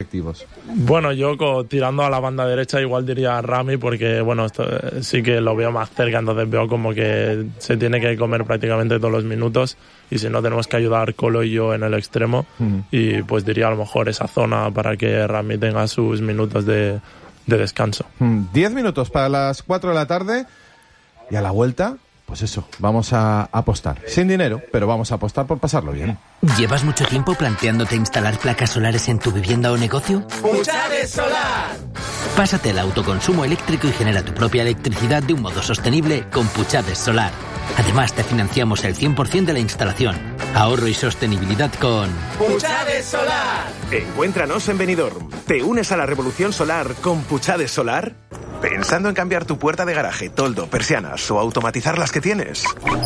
efectivos? Bueno, yo tirando a la banda derecha igual diría Rami, porque bueno, esto, sí que lo veo más cerca, entonces veo como que se tiene que comer prácticamente todos los minutos, y si no tenemos que ayudar Colo y yo en el extremo, y pues diría a lo mejor esa zona para que Rami tenga sus minutos de descanso. 10 minutos para las 4 de la tarde, y a la vuelta, pues eso, vamos a apostar. Sin dinero, pero vamos a apostar por pasarlo bien. ¿Llevas mucho tiempo planteándote instalar placas solares en tu vivienda o negocio? ¡Puchades Solar! Pásate al autoconsumo eléctrico y genera tu propia electricidad de un modo sostenible con Puchades Solar. Además, te financiamos el 100% de la instalación. Ahorro y sostenibilidad con ¡Puchades Solar! Encuéntranos en Benidorm. ¿Te unes a la revolución solar con Puchades Solar? ¿Pensando en cambiar tu puerta de garaje, toldo, persianas o automatizar las que tienes?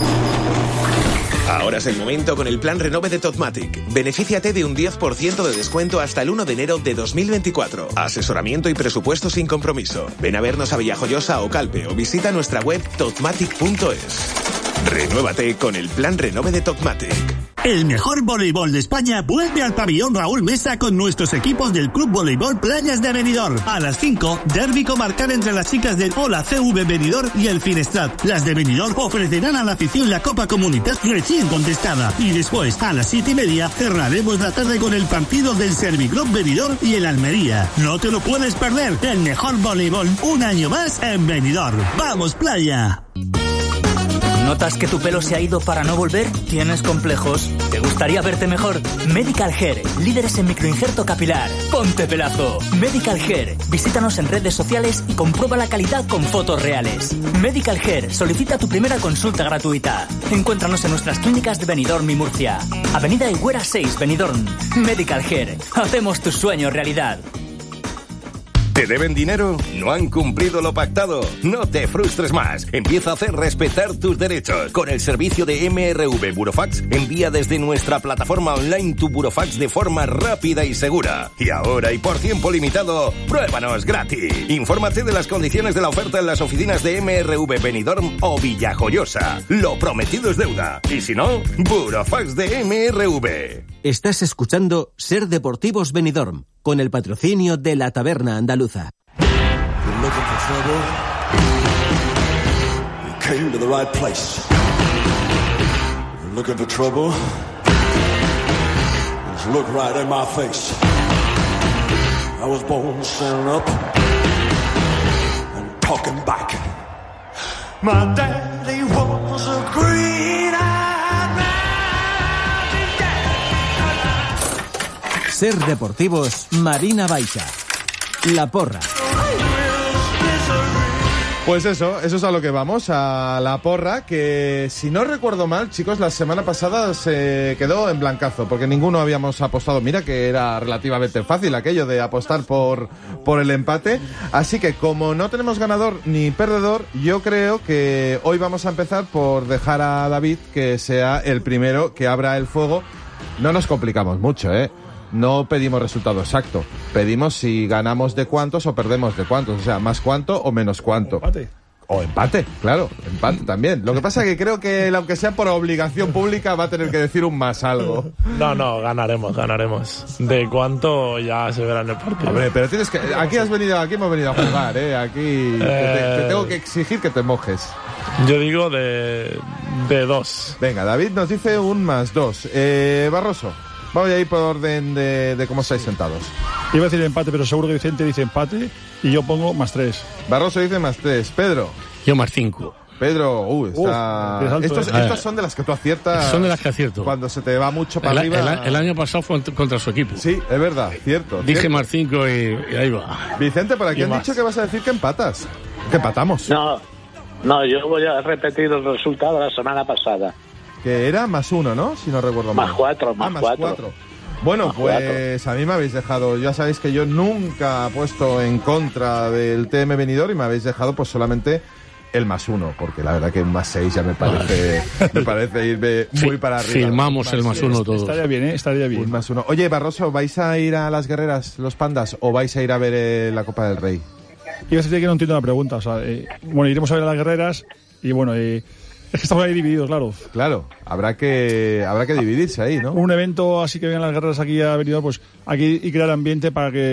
Ahora es el momento con el plan Renove de Totmatic. Benefíciate de un 10% de descuento hasta el 1 de enero de 2024. Asesoramiento y presupuesto sin compromiso. Ven a vernos a Villajoyosa o Calpe o visita nuestra web totmatic.es. Renuévate con el plan Renove de Totmatic. El mejor voleibol de España vuelve al pabellón Raúl Mesa con nuestros equipos del Club Voleibol Playas de Benidorm. A las 5, derbi comarcal entre las chicas del Ola CV Benidorm y el Finestrat. Las de Benidorm ofrecerán a la afición la Copa Comunitat recién contestada. Y después, a las 7:30, cerraremos la tarde con el partido del Serviclub Benidorm y el Almería. No te lo puedes perder. El mejor voleibol un año más en Benidorm. ¡Vamos, playa! ¿Notas que tu pelo se ha ido para no volver? ¿Tienes complejos? ¿Te gustaría verte mejor? Medical Hair, líderes en microinjerto capilar. ¡Ponte pelazo! Medical Hair, visítanos en redes sociales y comprueba la calidad con fotos reales. Medical Hair, solicita tu primera consulta gratuita. Encuéntranos en nuestras clínicas de Benidorm y Murcia. Avenida Higuera 6, Benidorm. Medical Hair, hacemos tu sueño realidad. ¿Te deben dinero? ¿No han cumplido lo pactado? No te frustres más. Empieza a hacer respetar tus derechos. Con el servicio de MRV Burofax, envía desde nuestra plataforma online tu burofax de forma rápida y segura. Y ahora y por tiempo limitado, pruébanos gratis. Infórmate de las condiciones de la oferta en las oficinas de MRV Benidorm o Villajoyosa. Lo prometido es deuda. Y si no, burofax de MRV. Estás escuchando Ser Deportivos Benidorm, con el patrocinio de la Taberna Andaluza. Came to the right place. You're looking for trouble? Just look right in my face. I was born standing up and talking back. My daddy was a green-eyed man. Ser Deportivos, Marina Baixa. La Porra. Pues eso es a lo que vamos, a la porra, que si no recuerdo mal, chicos, la semana pasada se quedó en blancazo, porque ninguno habíamos apostado. Mira que era relativamente fácil aquello de apostar por el empate. Así que como no tenemos ganador ni perdedor, yo creo que hoy vamos a empezar por dejar a David que sea el primero que abra el fuego. No nos complicamos mucho, ¿eh? No pedimos resultado exacto. Pedimos si ganamos de cuántos o perdemos de cuántos. O sea, más cuánto o menos cuánto. O empate, claro. Empate también. Lo que pasa es que creo que, aunque sea por obligación pública, va a tener que decir un más algo. No, ganaremos. De cuánto ya se verá en el partido. Hombre, pero tienes que... Aquí hemos venido a jugar, ¿eh? Aquí te tengo que exigir que te mojes. Yo digo de 2. Venga, David nos dice un más 2. Barroso. Vamos a ir por orden de cómo estáis sentados. Iba a decir empate, pero seguro que Vicente dice empate y yo pongo más 3. Barroso dice más 3. Pedro. Yo más 5. Pedro, está... Estos son de las que tú aciertas. Son de las que acierto. Cuando se te va mucho para arriba. El año pasado fue contra su equipo. Sí, es verdad, cierto. Dije más 5 y ahí va. Vicente, por aquí han dicho que vas a decir que empatas. Que empatamos. No, yo voy a repetir el resultado de la semana pasada. Que era más 1, ¿no? Si no recuerdo mal. Más 4. Bueno, más pues 4. A mí me habéis dejado... Ya sabéis que yo nunca he puesto en contra del TM Benidorm y me habéis dejado pues solamente el más 1, porque la verdad que un más 6 ya me parece irme muy para arriba. Firmamos el más 1 todos. Estaría bien, estaría bien. Un más 1. Oye, Barroso, ¿vais a ir a las guerreras, los pandas, o vais a ir a ver la Copa del Rey? Iba a decir que no entiendo la pregunta. O sea, bueno, iremos a ver a las guerreras y bueno... Es que estamos ahí divididos, claro. Claro, habrá que dividirse ahí, ¿no? Un evento así que vengan las guerras aquí a Benidorm, pues aquí y crear ambiente para que